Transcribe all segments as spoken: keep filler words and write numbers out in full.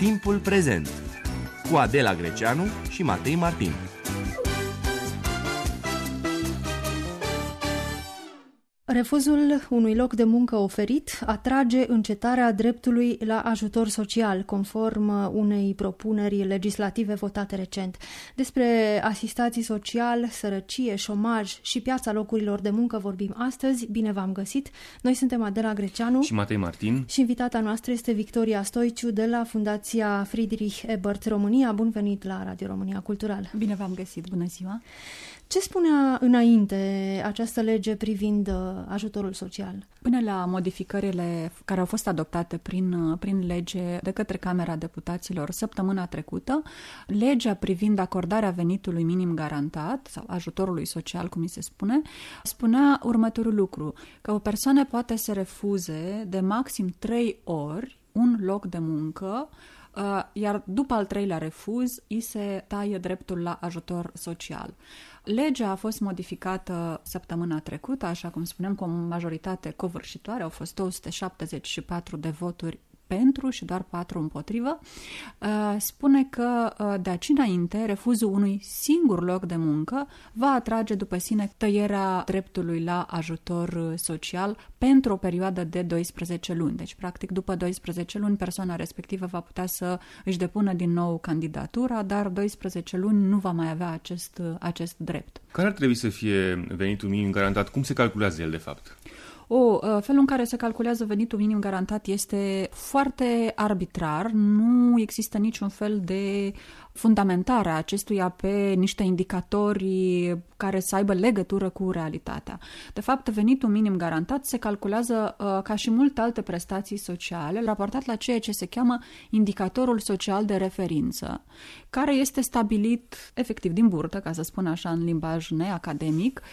Timpul prezent cu Adela Greceanu și Matei Martin. Refuzul unui loc de muncă oferit atrage încetarea dreptului la ajutor social, conform unei propuneri legislative votate recent. Despre asistații social, sărăcie, șomaj și piața locurilor de muncă vorbim astăzi. Bine v-am găsit! Noi suntem Adela Greceanu și Matei Martin și invitata noastră este Victoria Stoiciu de la Fundația Friedrich Ebert România. Bun venit la Radio România Cultural! Bine v-am găsit! Bună ziua! Ce spunea înainte această lege privind ajutorul social? Până la modificările care au fost adoptate prin, prin lege de către Camera Deputaților săptămâna trecută, legea privind acordarea venitului minim garantat, sau ajutorului social, cum îi se spune, spunea următorul lucru, că o persoană poate să refuze de maxim trei ori un loc de muncă, iar după al treilea refuz, îi se taie dreptul la ajutor social. Legea a fost modificată săptămâna trecută, așa cum spuneam, cu o majoritate covârșitoare, au fost două sute șaptezeci și patru de voturi pentru și doar patru împotrivă. Spune că de aici înainte refuzul unui singur loc de muncă va atrage după sine tăierea dreptului la ajutor social pentru o perioadă de doisprezece luni. Deci, practic, după doisprezece luni, persoana respectivă va putea să își depună din nou candidatura, dar doisprezece luni nu va mai avea acest, acest drept. Care ar trebui să fie venitul minim garantat? Cum se calculează el, de fapt? O, felul în care se calculează venitul minim garantat este foarte arbitrar, nu există niciun fel de fundamentare a acestuia pe niște indicatori care să aibă legătură cu realitatea. De fapt, venitul minim garantat se calculează uh, ca și multe alte prestații sociale, raportat la ceea ce se cheamă indicatorul social de referință, care este stabilit efectiv din burtă, ca să spun așa în limbaj neacademic,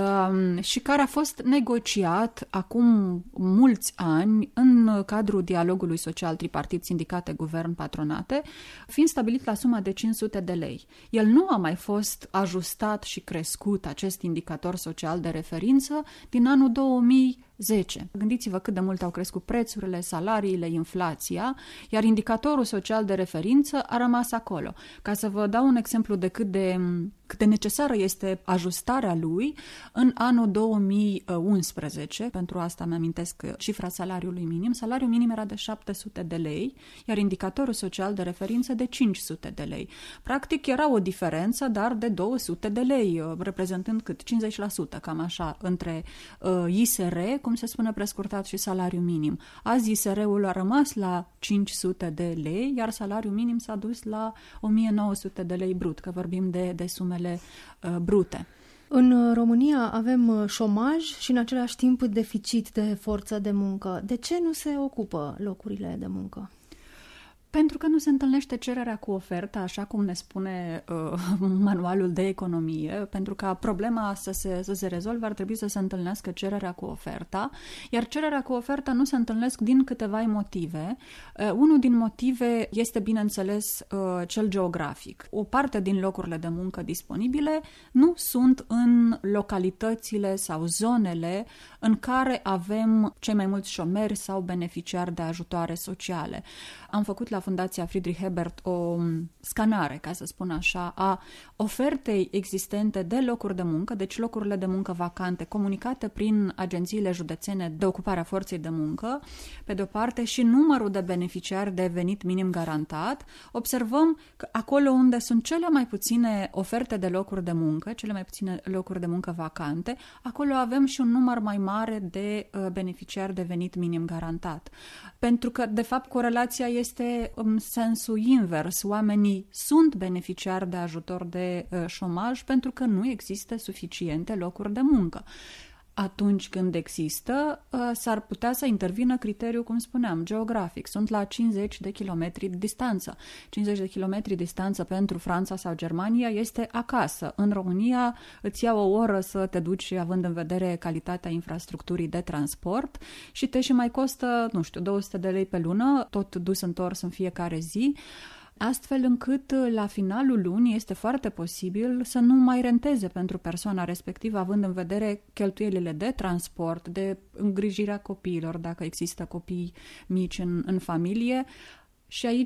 uh, și care a fost negociat acum mulți ani în cadrul dialogului social tripartit, sindicate, guvern, patronate, fiind stabilit la suma de cinci sute de lei. El nu a mai fost ajustat și crescut, acest indicator social de referință, din anul două mii zece. Gândiți-vă cât de mult au crescut prețurile, salariile, inflația, iar indicatorul social de referință a rămas acolo. Ca să vă dau un exemplu de cât de, cât de necesară este ajustarea lui, în anul două mii unsprezece, pentru asta mi-amintesc cifra salariului minim, salariul minim era de șapte sute de lei, iar indicatorul social de referință de cinci sute de lei. Practic era o diferență, dar de două sute de lei, reprezentând cât? cincizeci la sută, cam așa, între uh, I S R, cum se spune prescurtat, și salariul minim. Azi I S R-ul a rămas la cinci sute de lei, iar salariul minim s-a dus la o mie nouă sute de lei brut, că vorbim de, de sumele uh, brute. În România avem șomaj și în același timp deficit de forță de muncă. De ce nu se ocupă locurile de muncă? Pentru că nu se întâlnește cererea cu oferta, așa cum ne spune uh, manualul de economie. Pentru ca problema să se, să se rezolve, ar trebui să se întâlnească cererea cu oferta, iar cererea cu oferta nu se întâlnesc din câteva motive. Uh, unul din motive este, bineînțeles, uh, cel geografic. O parte din locurile de muncă disponibile nu sunt în localitățile sau zonele în care avem cei mai mulți șomeri sau beneficiari de ajutoare sociale. Am făcut la Fundația Friedrich Ebert o scanare, ca să spun așa, a ofertei existente de locuri de muncă, deci locurile de muncă vacante comunicate prin agențiile județene de ocupare a forței de muncă, pe de-o parte, și numărul de beneficiari de venit minim garantat. Observăm că acolo unde sunt cele mai puține oferte de locuri de muncă, cele mai puține locuri de muncă vacante, acolo avem și un număr mai mare de uh, beneficiari de venit minim garantat. Pentru că, de fapt, corelația este în sensul invers. Oamenii sunt beneficiari de ajutor de uh, șomaj pentru că nu există suficiente locuri de muncă. Atunci când există, s-ar putea să intervină criteriul, cum spuneam, geografic. Sunt la cincizeci de kilometri distanță. cincizeci de kilometri distanță pentru Franța sau Germania este acasă. În România îți ia o oră să te duci, având în vedere calitatea infrastructurii de transport, și te și mai costă, nu știu, două sute de lei pe lună, tot dus întors în fiecare zi. Astfel încât la finalul lunii este foarte posibil să nu mai renteze pentru persoana respectivă, având în vedere cheltuielile de transport, de îngrijirea copiilor, dacă există copii mici în, în familie. Și aici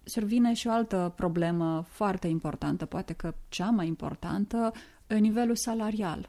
Survine și o altă problemă foarte importantă, poate că cea mai importantă, nivelul salarial.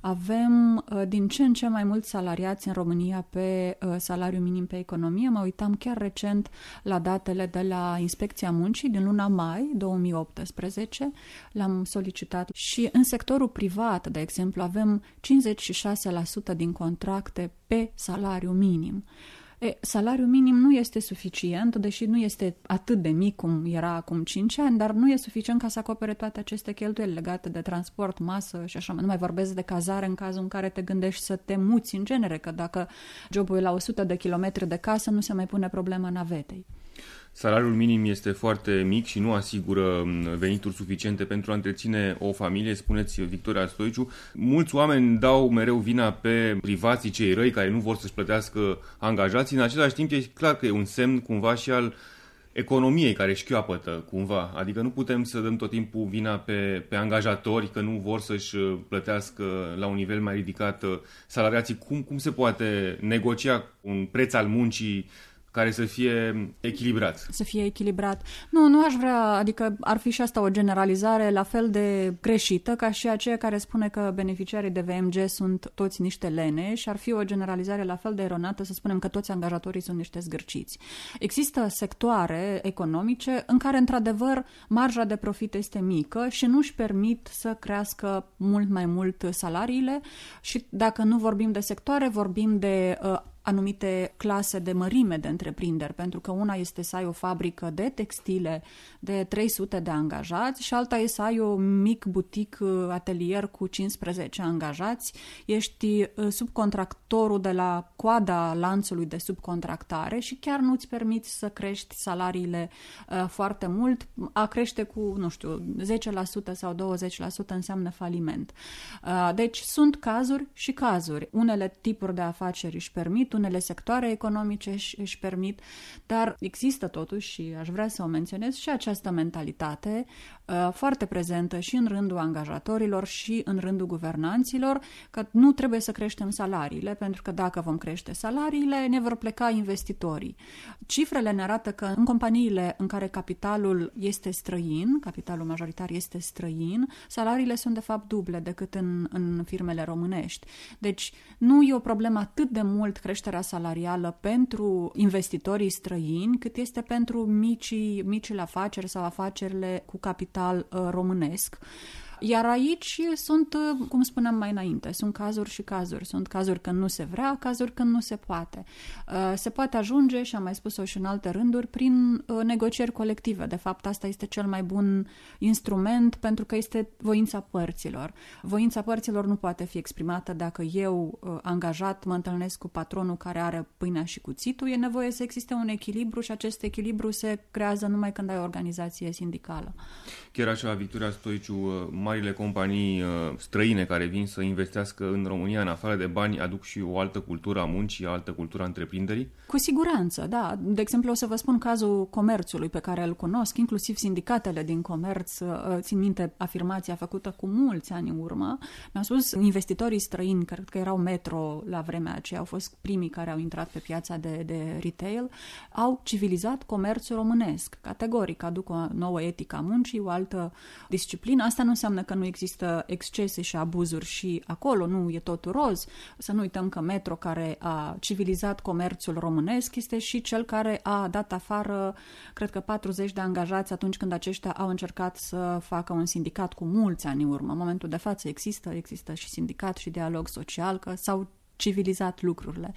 Avem din ce în ce mai mulți salariați în România pe salariu minim pe economie. Mă uitam chiar recent la datele de la Inspecția Muncii din luna mai două mii optsprezece. L-am solicitat și în sectorul privat, de exemplu, avem cincizeci și șase la sută din contracte pe salariu minim. E, salariul minim nu este suficient, deși nu este atât de mic cum era acum cinci ani, dar nu e suficient ca să acopere toate aceste cheltuieli legate de transport, masă și așa mai. Nu mai vorbesc de cazare în cazul în care te gândești să te muți în genere, că dacă jobul e la o sută de kilometri de casă, nu se mai pune problema navetei. Salariul minim este foarte mic și nu asigură venituri suficiente pentru a întreține o familie, spuneți Victoria Stoiciu. Mulți oameni dau mereu vina pe privații cei răi care nu vor să-și plătească angajații. În același timp e clar că e un semn cumva și al economiei care șchioapătă cumva. Adică nu putem să dăm tot timpul vina pe, pe angajatori că nu vor să-și plătească la un nivel mai ridicat salariații. Cum, cum se poate negocia un preț al muncii care să fie echilibrat. Să fie echilibrat. Nu, nu aș vrea, adică ar fi și asta o generalizare la fel de greșită ca și aceea care spune că beneficiarii de V M G sunt toți niște lene și ar fi o generalizare la fel de eronată să spunem că toți angajatorii sunt niște zgârciți. Există sectoare economice în care, într-adevăr, marja de profit este mică și nu își permit să crească mult mai mult salariile și dacă nu vorbim de sectoare, vorbim de uh, anumite clase de mărime de întreprinderi, pentru că una este să ai o fabrică de textile de trei sute de angajați și alta este să ai o mic butic atelier cu cincisprezece angajați, ești subcontractorul de la coada lanțului de subcontractare și chiar nu-ți permiți să crești salariile uh, foarte mult. A crește cu, nu știu, zece la sută sau douăzeci la sută înseamnă faliment. Uh, deci sunt cazuri și cazuri. Unele tipuri de afaceri își permit, unele sectoare economice își, își permit, dar există totuși, și aș vrea să o menționez, și această mentalitate uh, foarte prezentă și în rândul angajatorilor și în rândul guvernanților, că nu trebuie să creștem salariile, pentru că dacă vom crește salariile, ne vor pleca investitorii. Cifrele ne arată că în companiile în care capitalul este străin, capitalul majoritar este străin, salariile sunt de fapt duble decât în, în firmele românești. Deci nu e o problemă atât de mult creșterea salarială pentru investitorii străini, cât este pentru micii, micile afaceri sau afacerile cu capital uh, românesc. Iar aici sunt, cum spuneam mai înainte, sunt cazuri și cazuri. Sunt cazuri când nu se vrea, cazuri când nu se poate. Se poate ajunge, și am mai spus-o și în alte rânduri, prin negocieri colective. De fapt, asta este cel mai bun instrument pentru că este voința părților. Voința părților nu poate fi exprimată dacă eu, angajat, mă întâlnesc cu patronul care are pâinea și cuțitul. E nevoie să existe un echilibru și acest echilibru se creează numai când ai o organizație sindicală. Chiar așa, Victoria Stoiciu, marile companii străine care vin să investească în România, în afară de bani, aduc și o altă cultură a muncii, o altă cultură a întreprinderii? Cu siguranță, da. De exemplu, o să vă spun cazul comerțului pe care îl cunosc, inclusiv sindicatele din comerț, țin minte afirmația făcută cu mulți ani în urmă. Mi-au spus investitorii străini, cred că erau Metro la vremea aceea, au fost primii care au intrat pe piața de, de retail, au civilizat comerțul românesc. Categoric, aduc o nouă etică a muncii, o altă disciplină. Asta nu înseamnă că nu există excese și abuzuri și acolo, nu e totul roz. Să nu uităm că Metro, care a civilizat comerțul românesc, este și cel care a dat afară, cred că patruzeci de angajați atunci când aceștia au încercat să facă un sindicat cu mulți ani în urmă. În momentul de față există, există și sindicat și dialog social, că s-au civilizat lucrurile.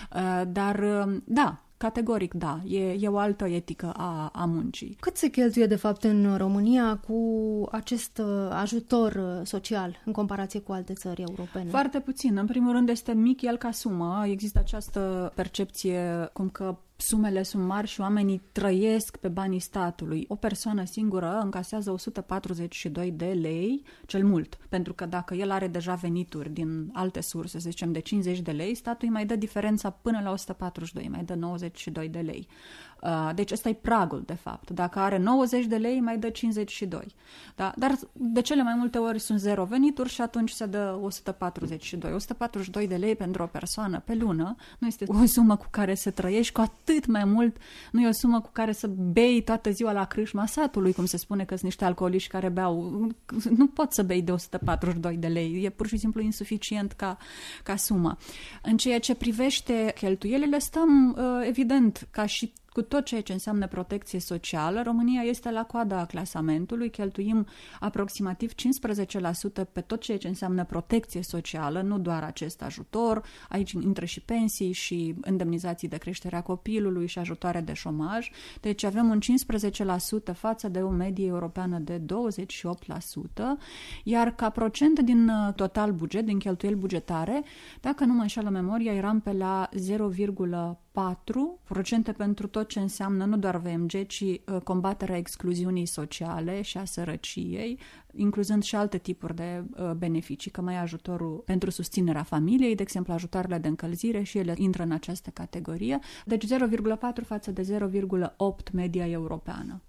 Dar, da, categoric, da, e, e o altă etică a, a muncii. Cât se cheltuie, de fapt, în România cu acest ajutor social în comparație cu alte țări europene? Foarte puțin. În primul rând este mic el ca sumă. Există această percepție cum că sumele sunt mari și oamenii trăiesc pe banii statului. O persoană singură încasează o sută patruzeci și doi de lei, cel mult, pentru că dacă el are deja venituri din alte surse, să zicem de cincizeci de lei, statul îi mai dă diferența până la o sută patruzeci și doi, mai dă nouăzeci și doi de lei. Deci ăsta e pragul, de fapt. Dacă are nouăzeci de lei, mai dă cincizeci și doi. Da? Dar de cele mai multe ori sunt zero venituri și atunci se dă o sută patruzeci și doi. o sută patruzeci și doi de lei pentru o persoană pe lună nu este o sumă cu care să trăiești, cu atât mai mult nu e o sumă cu care să bei toată ziua la crâșma satului, cum se spune că sunt niște alcooliști care beau. Nu poți să bei de o sută patruzeci și doi de lei. E pur și simplu insuficient ca, ca sumă. În ceea ce privește cheltuielile, stăm, evident, ca și cu tot ceea ce înseamnă protecție socială, România este la coada clasamentului, cheltuim aproximativ cincisprezece la sută pe tot ceea ce înseamnă protecție socială, nu doar acest ajutor, aici intră și pensii și indemnizații de creștere a copilului și ajutoare de șomaj, deci avem un cincisprezece la sută față de o medie europeană de douăzeci și opt la sută, iar ca procent din total buget, din cheltuieli bugetare, dacă nu mă înșală memoria, eram pe la zero virgulă patru la sută pentru tot ce înseamnă nu doar V M G, ci uh, combaterea excluziunii sociale și a sărăciei, incluzând și alte tipuri de uh, beneficii, că mai e ajutorul pentru susținerea familiei, de exemplu ajutoarele de încălzire și ele intră în această categorie, deci zero virgulă patru față de zero virgulă opt media europeană.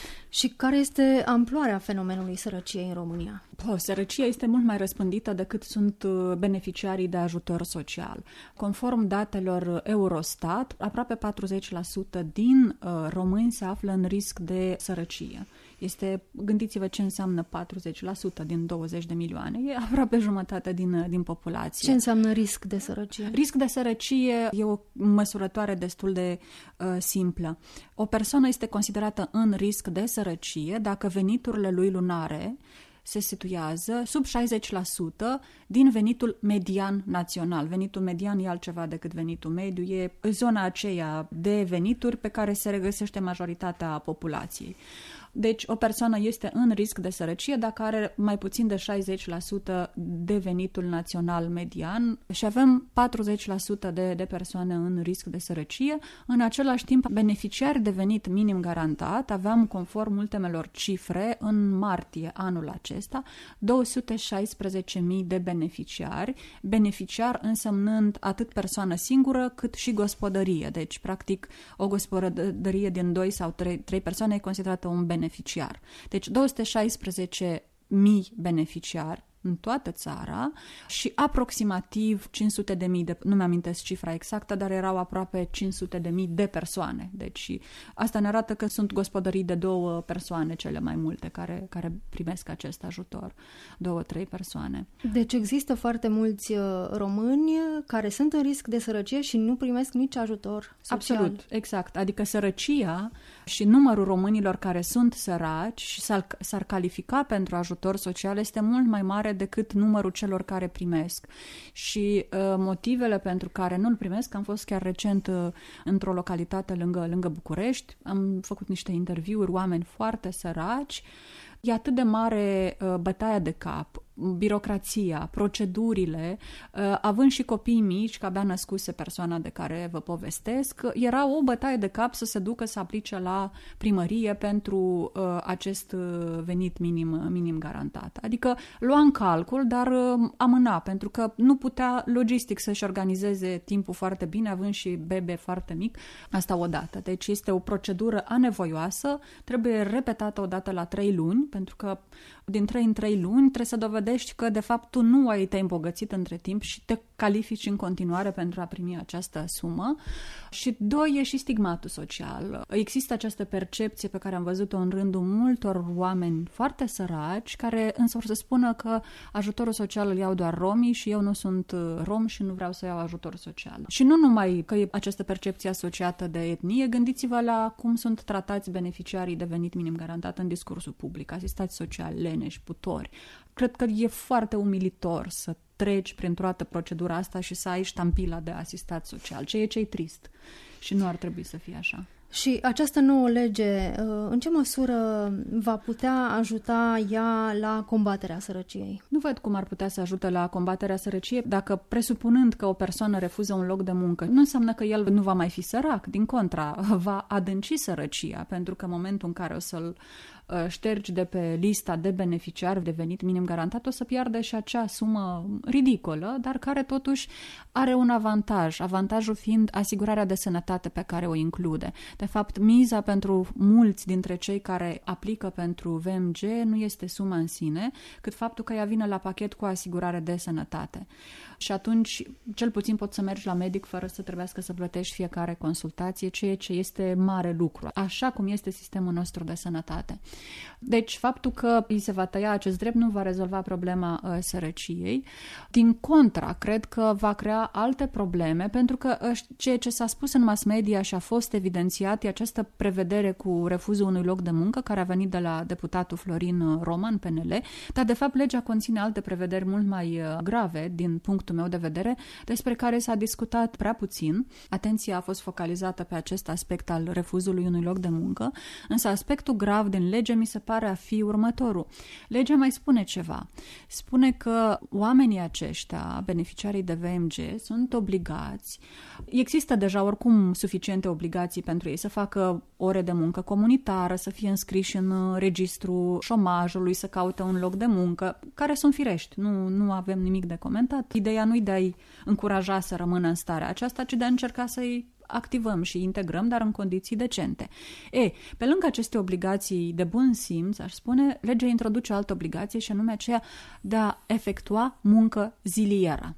Și care este amploarea fenomenului sărăciei în România? Oh, sărăcia este mult mai răspândită decât sunt beneficiarii de ajutor social. Conform datelor Eurostat, aproape patruzeci la sută din uh, români se află în risc de sărăcie. Este, gândiți-vă ce înseamnă patruzeci la sută din douăzeci de milioane, e aproape jumătate din, din populație. Ce înseamnă risc de sărăcie? Risc de sărăcie e o măsurătoare destul de uh, simplă. O persoană este considerată în risc de sărăcie dacă veniturile lui lunare se situează sub șaizeci la sută din venitul median național. Venitul median e altceva decât venitul mediu, e zona aceea de venituri pe care se regăsește majoritatea populației. Deci o persoană este în risc de sărăcie dacă are mai puțin de șaizeci la sută de venitul național median și avem patruzeci la sută de, de persoane în risc de sărăcie. În același timp, beneficiari de venit minim garantat, aveam, conform ultimelor cifre, în martie anul acesta, două sute șaisprezece mii de beneficiari, beneficiar însemnând atât persoană singură cât și gospodărie. Deci, practic, o gospodărie din doi sau trei, trei persoane e considerată un beneficiar. beneficiar. Deci două sute șaisprezece mii beneficiari în toată țara și aproximativ cinci sute de mii de, nu mi-amintesc cifra exactă, dar erau aproape cinci sute de mii de persoane. Deci asta ne arată că sunt gospodării de două persoane cele mai multe care, care primesc acest ajutor. Două, trei persoane. Deci există foarte mulți români care sunt în risc de sărăcie și nu primesc nici ajutor social. Absolut, exact. Adică sărăcia și numărul românilor care sunt săraci și s-ar, s-ar califica pentru ajutor social este mult mai mare decât numărul celor care primesc. Și uh, motivele pentru care nu-l primesc, am fost chiar recent uh, într-o localitate lângă, lângă București, am făcut niște interviuri, oameni foarte săraci, e atât de mare uh, bătaia de cap, birocrația, procedurile, uh, având și copii mici, că abia născuse persoana de care vă povestesc, era o bătaie de cap să se ducă să aplice la primărie pentru uh, acest venit minim, minim garantat. Adică lua în calcul, dar uh, amâna, pentru că nu putea logistic să-și organizeze timpul foarte bine, având și bebe foarte mic, asta odată. Deci este o procedură anevoioasă, trebuie repetată odată la trei luni, pentru că din trei în trei luni trebuie să dovedești că de fapt tu nu ai te-ai îmbogățit între timp și te califici în continuare pentru a primi această sumă. Și doi, e și stigmatul social. Există această percepție pe care am văzut-o în rândul multor oameni foarte săraci, care însă vor să spună că ajutorul social îl iau doar romii și eu nu sunt rom și nu vreau să iau ajutor social. Și nu numai că e această percepție asociată de etnie, gândiți-vă la cum sunt tratați beneficiarii de venit minim garantat în discursul public, asistați sociali, leneși, putori. Cred că e foarte umilitor să treci prin toată procedura asta și să ai ștampila de asistat social, ceea ce e trist și nu ar trebui să fie așa. Și această nouă lege, în ce măsură va putea ajuta ea la combaterea sărăciei? Nu văd cum ar putea să ajute la combaterea sărăciei dacă, presupunând că o persoană refuză un loc de muncă, nu înseamnă că el nu va mai fi sărac, din contra, va adânci sărăcia, pentru că în momentul în care o să-l ștergi de pe lista de beneficiari de venit minim garantat, o să piardă și acea sumă ridicolă, dar care totuși are un avantaj, avantajul fiind asigurarea de sănătate pe care o include. De fapt, miza pentru mulți dintre cei care aplică pentru V M G nu este suma în sine, cât faptul că ea vine la pachet cu asigurare de sănătate. Și atunci, cel puțin poți să mergi la medic fără să trebuiască să plătești fiecare consultație, ceea ce este mare lucru, așa cum este sistemul nostru de sănătate. Deci, faptul că îi se va tăia acest drept nu va rezolva problema uh, sărăciei. Din contra, cred că va crea alte probleme, pentru că uh, ceea ce s-a spus în mass media și a fost evidențiat e această prevedere cu refuzul unui loc de muncă, care a venit de la deputatul Florin Roman, P N L, dar de fapt legea conține alte prevederi mult mai uh, grave din punctul meu de vedere, despre care s-a discutat prea puțin. Atenția a fost focalizată pe acest aspect al refuzului unui loc de muncă, însă aspectul grav din lege mi se pare a fi următorul. Legea mai spune ceva. Spune că oamenii aceștia, beneficiarii de V M G, sunt obligați, există deja oricum suficiente obligații pentru ei să facă ore de muncă comunitară, să fie înscriși în registrul șomajului, să caute un loc de muncă, care sunt firești, nu, nu avem nimic de comentat. Ideea nu-i de a-i încuraja să rămână în starea aceasta, ci de a încerca să-i activăm și integrăm, dar în condiții decente. E, pe lângă aceste obligații de bun simț, aș spune, legea introduce o altă obligație și anume aceea de a efectua muncă zilieră.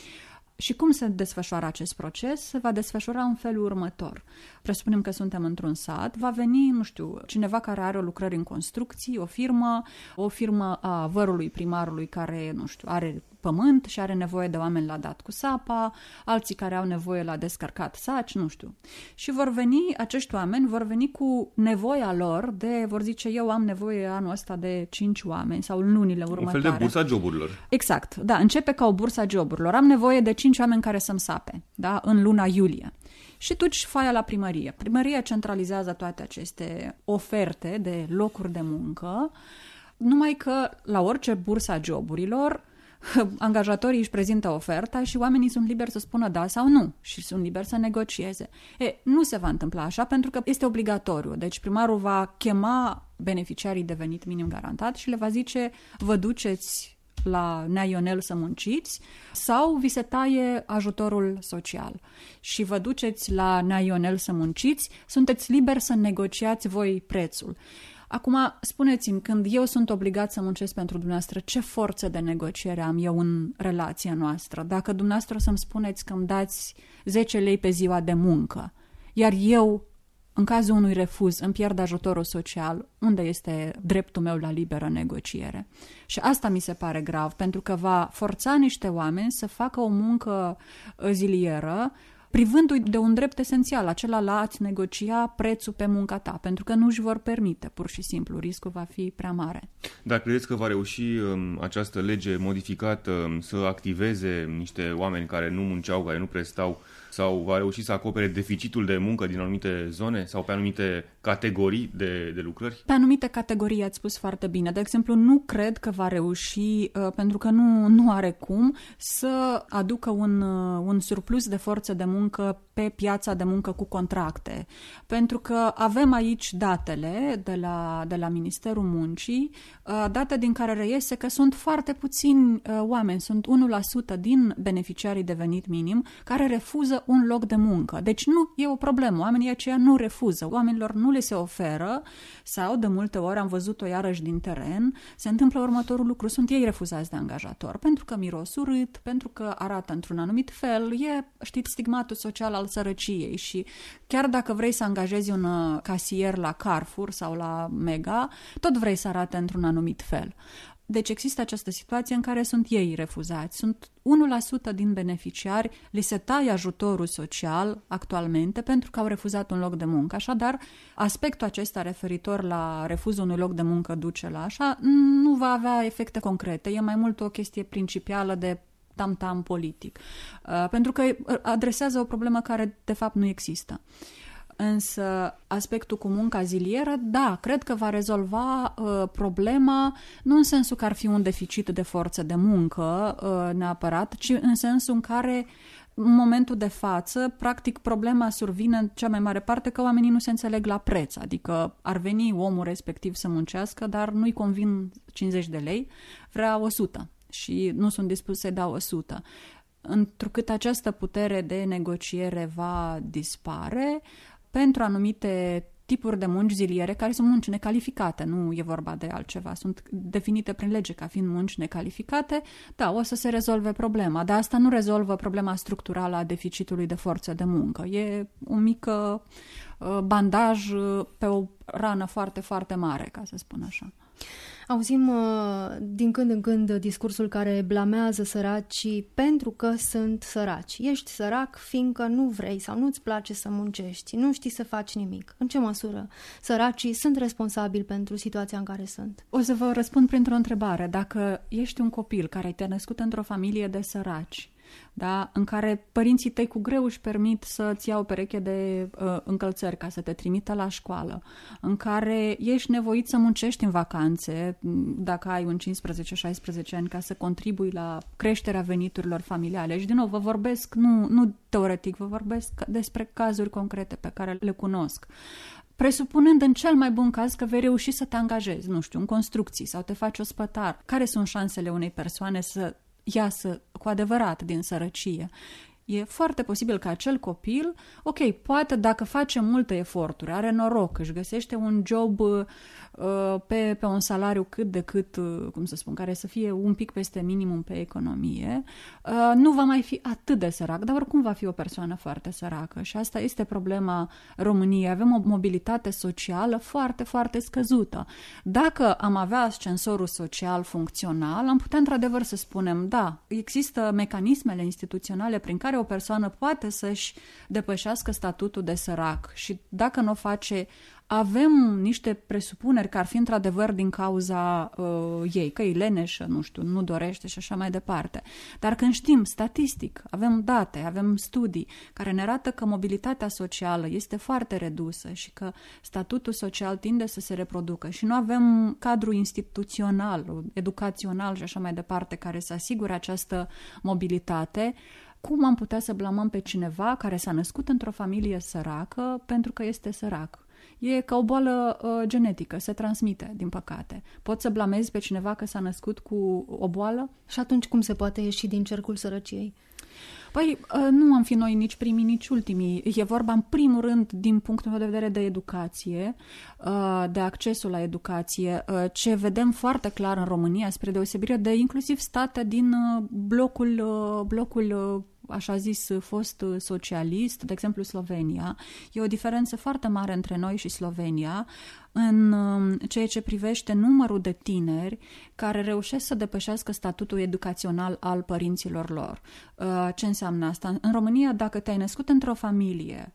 Și cum se desfășoară acest proces? Se va desfășura în felul următor. Presupunem că suntem într-un sat, va veni, nu știu, cineva care are o lucrări în construcții, o firmă, o firmă a vărului primarului care, nu știu, are pământ și are nevoie de oameni la dat cu sapa, alții care au nevoie la descărcat saci, nu știu. Și vor veni, acești oameni vor veni cu nevoia lor de, vor zice, eu am nevoie anul ăsta de cinci oameni sau în lunile următoare. Un fel de bursa joburilor. Exact, da, începe ca o bursa joburilor. Am nevoie de cinci oameni care să-mi sape, da, în luna iulie. Și duci foaia la primărie. Primăria centralizează toate aceste oferte de locuri de muncă, numai că la orice bursa joburilor angajatorii își prezintă oferta și oamenii sunt liberi să spună da sau nu și sunt liberi să negocieze. E, nu se va întâmpla așa pentru că este obligatoriu. Deci primarul va chema beneficiarii de venit minim garantat și le va zice vă duceți la Nea Ionel să munciți sau vi se taie ajutorul social și vă duceți la Nea Ionel să munciți, sunteți liberi să negociați voi prețul. Acum, spuneți-mi, când eu sunt obligat să muncesc pentru dumneavoastră, ce forță de negociere am eu în relația noastră? Dacă dumneavoastră o să-mi spuneți că îmi dați zece lei pe ziua de muncă, iar eu, în cazul unui refuz, îmi pierd ajutorul social, unde este dreptul meu la liberă negociere? Și asta mi se pare grav, pentru că va forța niște oameni să facă o muncă zilieră, privându-i de un drept esențial, acela la a-ți negocia prețul pe munca ta, pentru că nu își vor permite, pur și simplu, riscul va fi prea mare. Dar credeți că va reuși um, această lege modificată um, să activeze niște oameni care nu munceau, care nu prestau, sau va reuși să acopere deficitul de muncă din anumite zone sau pe anumite categorii de, de lucrări? Pe anumite categorii ați spus foarte bine. De exemplu, nu cred că va reuși, uh, pentru că nu, nu are cum, să aducă un, uh, un surplus de forță de muncă pe piața de muncă cu contracte. Pentru că avem aici datele de la, de la Ministerul Muncii, uh, date din care reiese că sunt foarte puțini uh, oameni, sunt unu la sută din beneficiarii de venit minim care refuză un loc de muncă. Deci nu e o problemă. Oamenii aceia nu refuză. Oamenilor nu le se oferă sau, de multe ori, am văzut-o iarăși din teren, se întâmplă următorul lucru. Sunt ei refuzați de angajator pentru că miros urât, pentru că arată într-un anumit fel. E, știți, stigmatul social al sărăciei și chiar dacă vrei să angajezi un casier la Carrefour sau la Mega, tot vrei să arate într-un anumit fel. Deci există această situație în care sunt ei refuzați. Sunt unu la sută din beneficiari, li se taie ajutorul social actualmente pentru că au refuzat un loc de muncă. Așadar, aspectul acesta referitor la refuzul unui loc de muncă duce la așa, nu va avea efecte concrete. E mai mult o chestie principială de tam-tam politic. Pentru că adresează o problemă care de fapt nu există. Însă aspectul cu munca zilieră, da, cred că va rezolva uh, problema, nu în sensul că ar fi un deficit de forță de muncă uh, neapărat, ci în sensul în care în momentul de față, practic, problema survine în cea mai mare parte că oamenii nu se înțeleg la preț, adică ar veni omul respectiv să muncească, dar nu-i convin cincizeci de lei, vrea o sută și nu sunt dispus să-i dau o sută. Întrucât această putere de negociere va dispare, pentru anumite tipuri de munci ziliere, care sunt munci necalificate, nu e vorba de altceva, sunt definite prin lege ca fiind munci necalificate, da, o să se rezolve problema, dar asta nu rezolvă problema structurală a deficitului de forță de muncă. E un mic uh, bandaj pe o rană foarte, foarte mare, ca să spun așa. Auzim din când în când discursul care blamează săracii pentru că sunt săraci. Ești sărac fiindcă nu vrei sau nu-ți place să muncești, nu știi să faci nimic. În ce măsură săracii sunt responsabili pentru situația în care sunt? O să vă răspund printr-o întrebare. Dacă ești un copil care te-a născut într-o familie de săraci, da, în care părinții tăi cu greu își permit să-ți ia o pereche de uh, încălțări ca să te trimită la școală, în care ești nevoit să muncești în vacanțe, dacă ai un cincisprezece șaisprezece ani, ca să contribui la creșterea veniturilor familiale. Și din nou, vă vorbesc, nu, nu teoretic, vă vorbesc despre cazuri concrete pe care le cunosc. Presupunând în cel mai bun caz că vei reuși să te angajezi, nu știu, în construcții sau te faci ospătar, care sunt șansele unei persoane să iasă cu adevărat din sărăcie? E foarte posibil ca acel copil, ok, poate dacă face multe eforturi, are noroc, își găsește un job uh, pe, pe un salariu cât de cât, uh, cum să spun, care să fie un pic peste minimum pe economie, uh, nu va mai fi atât de sărac, dar oricum va fi o persoană foarte săracă. Și asta este problema României. Avem o mobilitate socială foarte, foarte scăzută. Dacă am avea ascensorul social funcțional, am putea într-adevăr să spunem, da, există mecanismele instituționale prin care o persoană poate să-și depășească statutul de sărac și dacă nu o face, avem niște presupuneri că ar fi într-adevăr din cauza uh, ei, că e leneșă, nu știu, nu dorește și așa mai departe. Dar când știm statistic, avem date, avem studii care ne arată că mobilitatea socială este foarte redusă și că statutul social tinde să se reproducă și nu avem cadru instituțional, educațional și așa mai departe care să asigure această mobilitate, cum am putea să blamăm pe cineva care s-a născut într-o familie săracă pentru că este sărac? E ca o boală uh, genetică, se transmite, din păcate. Poți să blamezi pe cineva că s-a născut cu o boală? Și atunci cum se poate ieși din cercul sărăciei? Păi, nu am fi noi nici primii, nici ultimii. E vorba, în primul rând, din punctul meu de vedere de educație, de accesul la educație, ce vedem foarte clar în România, spre deosebire de inclusiv state din blocul, blocul așa zis, fost socialist, de exemplu Slovenia. E o diferență foarte mare între noi și Slovenia în ceea ce privește numărul de tineri care reușesc să depășească statutul educațional al părinților lor. Ce înseamnă asta? În România, dacă te-ai născut într-o familie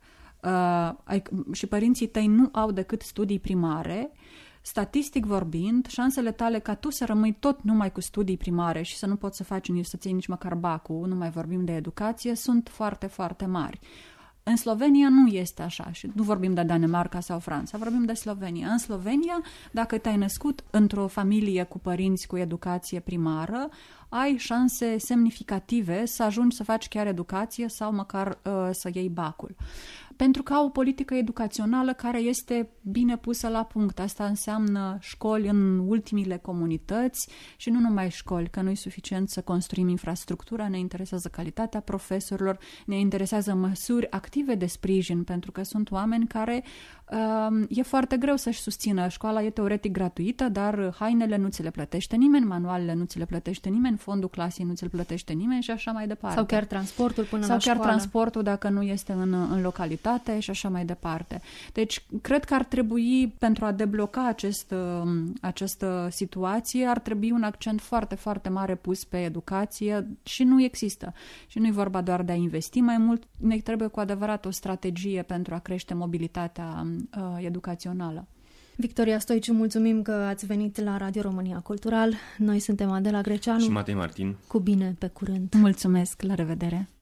și părinții tăi nu au decât studii primare, statistic vorbind, șansele tale ca tu să rămâi tot numai cu studii primare și să nu poți să faci să ții nici măcar bacul, nu mai vorbim de educație, sunt foarte, foarte mari. În Slovenia nu este așa și nu vorbim de Danemarca sau Franța, vorbim de Slovenia. În Slovenia, dacă te-ai născut într-o familie cu părinți cu educație primară, ai șanse semnificative să ajungi să faci chiar educație sau măcar uh, să iei bacul. Pentru că au o politică educațională care este bine pusă la punct. Asta înseamnă școli în ultimile comunități și nu numai școli, că nu e suficient să construim infrastructura, ne interesează calitatea profesorilor, ne interesează măsuri active de sprijin, pentru că sunt oameni care uh, e foarte greu să-și susțină. Școala e teoretic gratuită, dar hainele nu ți le plătește nimeni, manualele nu ți le plătește nimeni, fondul clasei nu ți le plătește nimeni și așa mai departe. Sau chiar transportul până Sau la chiar școală. transportul dacă nu este în, în localitate și așa mai departe. Deci, cred că ar trebui, pentru a debloca acest, această situație, ar trebui un accent foarte, foarte mare pus pe educație și nu există. Și nu e vorba doar de a investi mai mult, ne trebuie cu adevărat o strategie pentru a crește mobilitatea uh, educațională. Victoria Stoiciu, mulțumim că ați venit la Radio România Cultural. Noi suntem Adela Greceanu și Matei Martin. Cu bine, pe curând. Mulțumesc, la revedere!